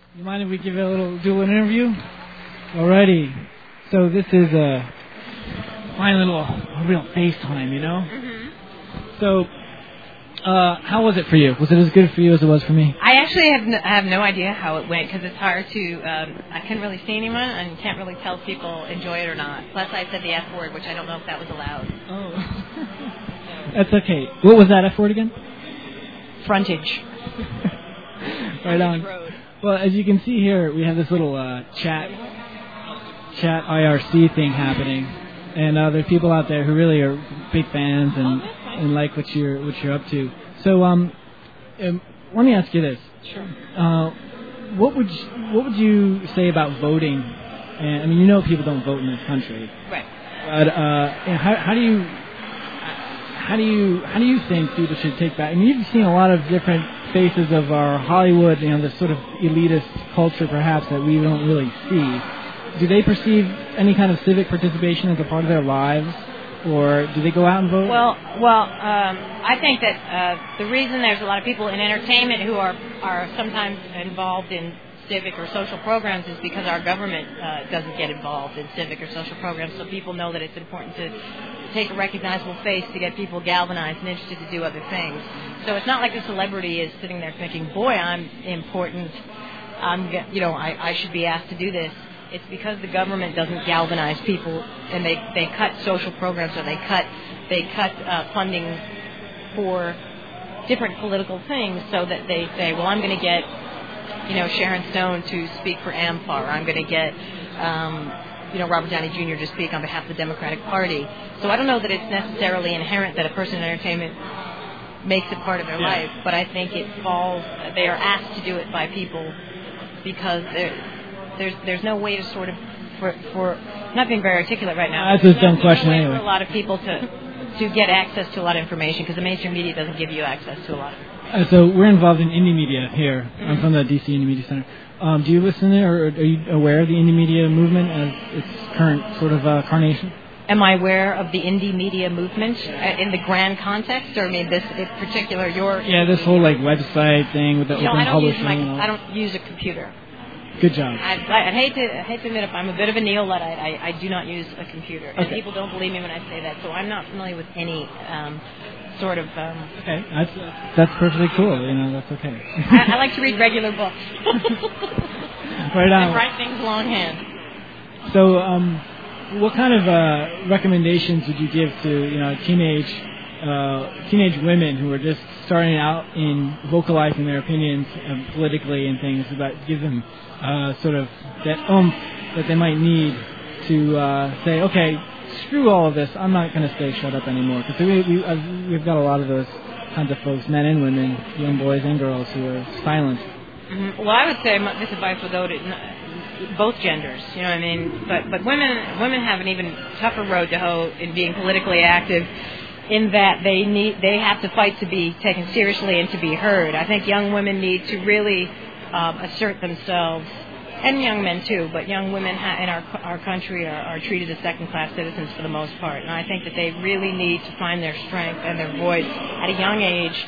You mind if we give it do an interview? Alrighty. So this is my little real FaceTime, you know? Mm-hmm. So, how was it for you? Was it as good for you as it was for me? I actually have no idea how it went because it's hard to, I couldn't really see anyone and can't really tell if people enjoy it or not. Plus I said the F word, which I don't know if that was allowed. Oh. That's okay. What was that F word again? Frontage. Right on. Road. Well, as you can see here, we have this little chat IRC thing happening, and there's people out there who really are big fans and like what you're up to. So, let me ask you this: Sure. what would you say about voting? And I mean, you know, people don't vote in this country, Right? But how do you think people should take back? I mean, you've seen a lot of different faces of our Hollywood, you know, this sort of elitist culture, perhaps, that we don't really see. Do they perceive any kind of civic participation as a part of their lives, or do they go out and vote? Well, I think that the reason there's a lot of people in entertainment who are sometimes involved in civic or social programs is because our government doesn't get involved in civic or social programs, so people know that it's important to take a recognizable face to get people galvanized and interested to do other things. So it's not like the celebrity is sitting there thinking, boy, I'm important, I should be asked to do this. It's because the government doesn't galvanize people, and they cut social programs, or they cut funding for different political things, so that they say, well, I'm going to get Sharon Stone to speak for AMFAR, or I'm going to get Robert Downey Jr. to speak on behalf of the Democratic Party. So I don't know that it's necessarily inherent that a person in entertainment makes it part of their life, but I think they are asked to do it by people because there's no way to sort of, for not being very articulate right now. That's a dumb question anyway. For a lot of people to get access to a lot of information, because the mainstream media doesn't give you access to a lot of information. So we're involved in indie media here. Mm-hmm. I'm from the DC Indie Media Center. Do you listen to, or are you aware of the indie media movement as its current sort of carnation? Am I aware of the indie media movement in the grand context, or I mean this in particular? This whole like website thing with the open publishing. I don't use a computer. Good job. I hate to admit it, I'm a bit of a neo-Luddite. I do not use a computer, and people don't believe me when I say that. So I'm not familiar with any sort of. Okay, that's perfectly cool. That's okay. I like to read regular books. Right on. And write things longhand. So, what kind of recommendations would you give to teenage women who are just starting out in vocalizing their opinions politically and things, about give them sort of that that they might need to say, okay, screw all of this, I'm not going to stay shut up anymore, because we've got a lot of those kinds of folks, men and women, young boys and girls, who are silent. Mm-hmm. Well, I would say this advice would go to both genders, you know what I mean? But women have an even tougher road to hoe in being politically active, in that they have to fight to be taken seriously and to be heard. I think young women need to really assert themselves, and young men too, but young women in our country are treated as second-class citizens for the most part, and I think that they really need to find their strength and their voice at a young age,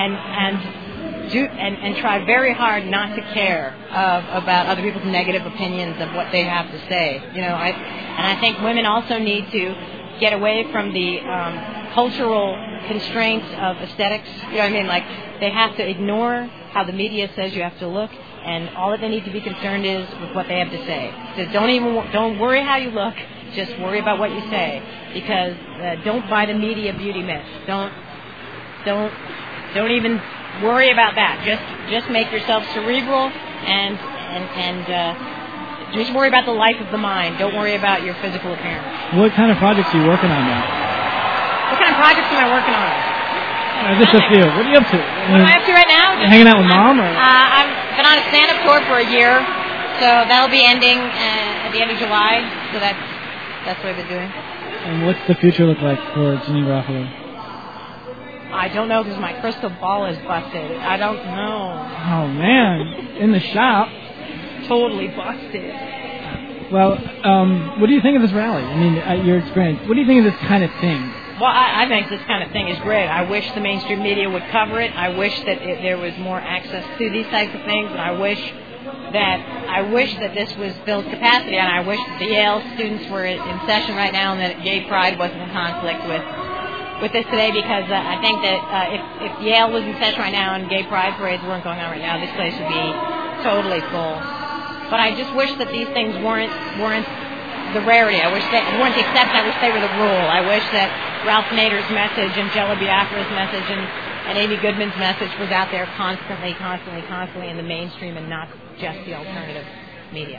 and try very hard not to care about other people's negative opinions of what they have to say. I think women also need to get away from the cultural constraints of aesthetics. You know what I mean? Like, they have to ignore how the media says you have to look, and all that they need to be concerned is with what they have to say. So don't worry how you look, just worry about what you say, because don't buy the media beauty myth. Don't even worry about that. Just make yourself cerebral and just worry about the life of the mind. Don't worry about your physical appearance. What kind of projects are you working on now? What kind of projects am I working on? Just a few. What are you up to? What am I up to right now? Hanging out with Mom? Or? I've been on a stand-up tour for a year, so that'll be ending at the end of July. So that's what I've been doing. And what's the future look like for Janeane Garofalo? I don't know, because my crystal ball is busted. I don't know. Oh, man. In the shop. Totally busted. Well, what do you think of this rally? I mean, your experience. What do you think of this kind of thing? Well, I think this kind of thing is great. I wish the mainstream media would cover it. I wish that there was more access to these types of things, and I wish that I wish that this was filled capacity, and I wish that the Yale students were in session right now, and that Gay Pride wasn't in conflict with this today, because I think that if Yale was in session right now and Gay Pride parades weren't going on right now, this place would be totally full. But I just wish that these things weren't the rarity. I wish they weren't the exception. I wish they were the rule. I wish that Ralph Nader's message and Jella Biafra's message and Amy Goodman's message was out there constantly in the mainstream and not just the alternative media.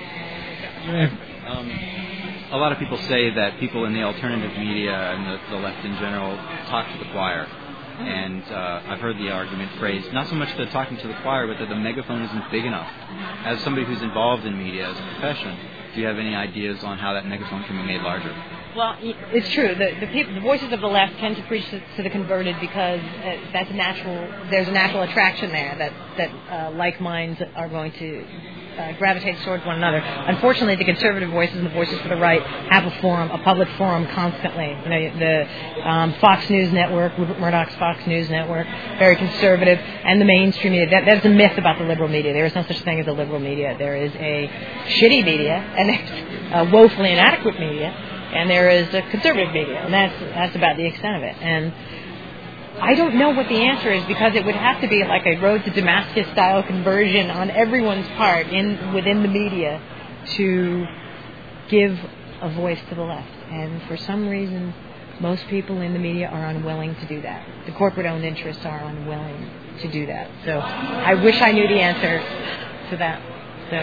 A lot of people say that people in the alternative media and the left in general talk to the choir. And I've heard the argument phrased, not so much that talking to the choir, but that the megaphone isn't big enough. As somebody who's involved in media as a profession, do you have any ideas on how that megaphone can be made larger? Well, it's true. The voices of the left tend to preach to the converted because that's a natural. There's a natural attraction there that like minds are going to gravitate towards one another. Unfortunately, the conservative voices and the voices for the right have a public forum constantly. You know, the Fox News Network, Rupert Murdoch's Fox News Network, very conservative, and the mainstream media. That's a myth about the liberal media. There is no such thing as a liberal media. There is a shitty media, and there's a woefully inadequate media, and there is a conservative media, and that's about the extent of it. And I don't know what the answer is, because it would have to be like a road to Damascus style conversion on everyone's part within the media to give a voice to the left. And for some reason, most people in the media are unwilling to do that. The corporate-owned interests are unwilling to do that. So I wish I knew the answer to that. So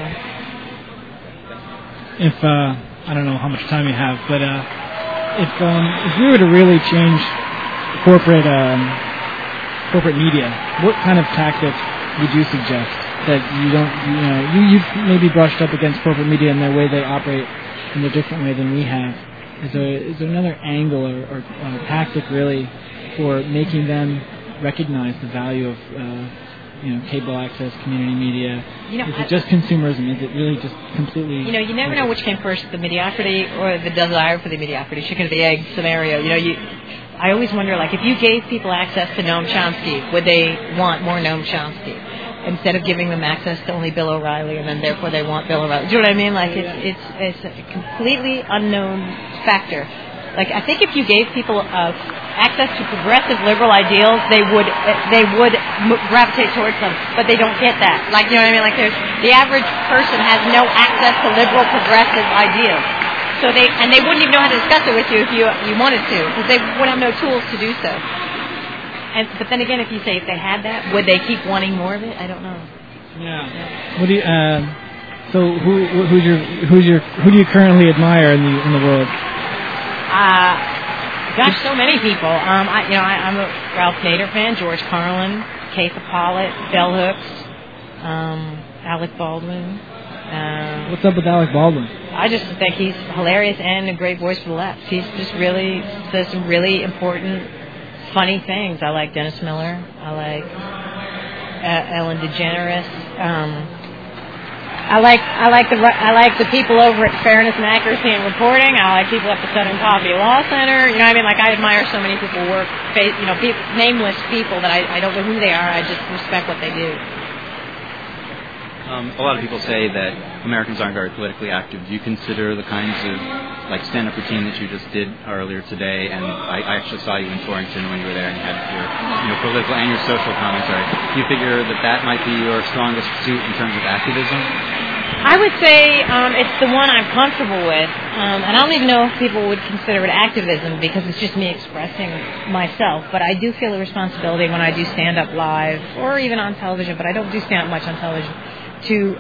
if I don't know how much time you have, but if we were to really change corporate media, what kind of tactic would you suggest that you've maybe brushed up against corporate media and the way they operate in a different way than we have? Is there another angle or tactic really for making them recognize the value of cable access, community media? Is it just consumerism? Is it really just completely? You never know which came first, the mediocrity or the desire for the mediocrity, chicken or the egg scenario. I always wonder, like, if you gave people access to Noam Chomsky, would they want more Noam Chomsky instead of giving them access to only Bill O'Reilly, and then therefore they want Bill O'Reilly? Do you know what I mean? Like, it's a completely unknown factor. Like, I think if you gave people access to progressive liberal ideals, they would gravitate towards them, but they don't get that. Like, you know what I mean? Like, the average person has no access to liberal progressive ideals. So they wouldn't even know how to discuss it with you if you wanted to, because they would have no tools to do so. But then again, if they had that, would they keep wanting more of it? I don't know. Yeah. What do you? So who do you currently admire in the world? Gosh, so many people. I'm a Ralph Nader fan, George Carlin, Katha Pollitt, Bell Hooks, Alec Baldwin. What's up with Alec Baldwin? I just think he's hilarious and a great voice for the left. He's just really says some really important, funny things. I like Dennis Miller. I like Ellen DeGeneres. I like the people over at Fairness and Accuracy in Reporting. I like people at the Southern Poverty Law Center. I I admire so many people work. Nameless people that I don't know who they are. I just respect what they do. A lot of people say that Americans aren't very politically active. Do you consider the kinds of stand-up routine that you just did earlier today, and I actually saw you in Torrington when you were there and you had your political and your social commentary. Do you figure that might be your strongest suit in terms of activism? I would say it's the one I'm comfortable with, and I don't even know if people would consider it activism because it's just me expressing myself. But I do feel a responsibility when I do stand-up live or even on television, but I don't do stand-up much on television, to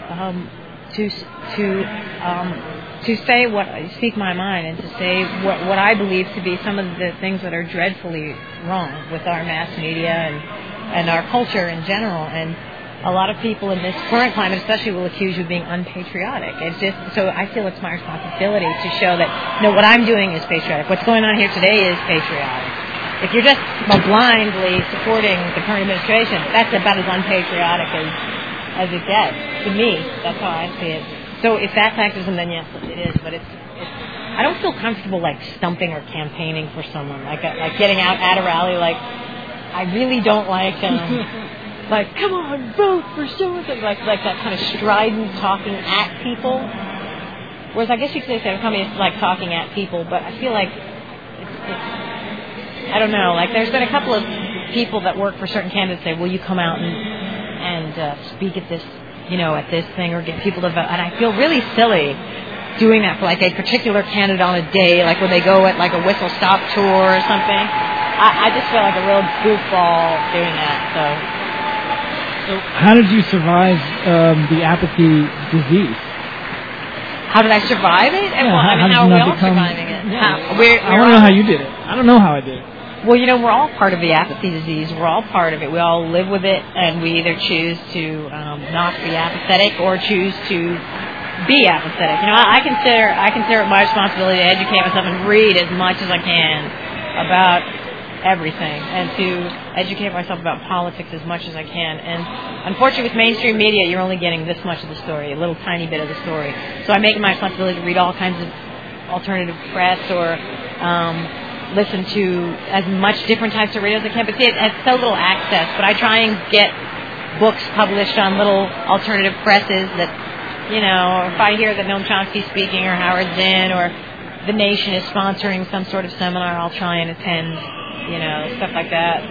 say speak my mind and to say what I believe to be some of the things that are dreadfully wrong with our mass media and our culture in general. And a lot of people in this current climate especially will accuse you of being unpatriotic. It's just, so I feel it's my responsibility to show that, no, what I'm doing is patriotic. What's going on here today is patriotic. If you're just blindly supporting the current administration, that's about as unpatriotic as it gets. To me, that's how I see it. So if that's activism, then yes, it is. But it's I don't feel comfortable like stumping or campaigning for someone, like getting out at a rally. Like, I really don't like like, come on, vote for so-and-so, like that kind of strident talking at people. Whereas I guess you could say I'm coming like talking at people, but I feel like I don't know. Like there's been a couple of people that work for certain candidates say, will you come out and speak at this, at this thing or get people to vote? And I feel really silly doing that for like a particular candidate on a day, like when they go at like a whistle stop tour or something. I just feel like a real goofball doing that. So how did you survive the apathy disease? How did I survive it? Yeah, how are we all surviving it? Yeah. I want to know how you did it. I don't know how I did it. Well, we're all part of the apathy disease. We're all part of it. We all live with it, and we either choose to not be apathetic or choose to be apathetic. I consider it my responsibility to educate myself and read as much as I can about everything, and to educate myself about politics as much as I can. And unfortunately, with mainstream media, you're only getting this much of the story, a little tiny bit of the story. So I make it my responsibility to read all kinds of alternative press or listen to as much different types of radio as I can. But see, it has so little access. But I try and get books published on little alternative presses that, if I hear that Noam Chomsky's speaking or Howard Zinn or The Nation is sponsoring some sort of seminar, I'll try and attend, stuff like that.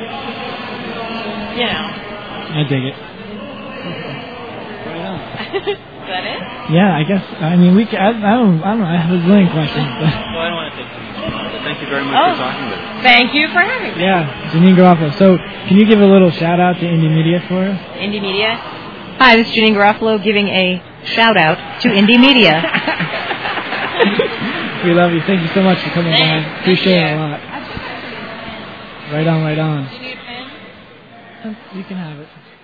I dig it. Right on. Is that it? Yeah, I guess. I mean, I don't know. I have a zillion questions. But. Well, I don't want to take time. But thank you very much for talking with us. Thank you for having me. Yeah, Janine Garofalo. So, can you give a little shout out to Indie Media for us? Indie Media? Hi, this is Janine Garofalo giving a shout out to Indie Media. We love you. Thank you so much for coming by. Appreciate it a lot. Right on. Do you need a pen? You can have it.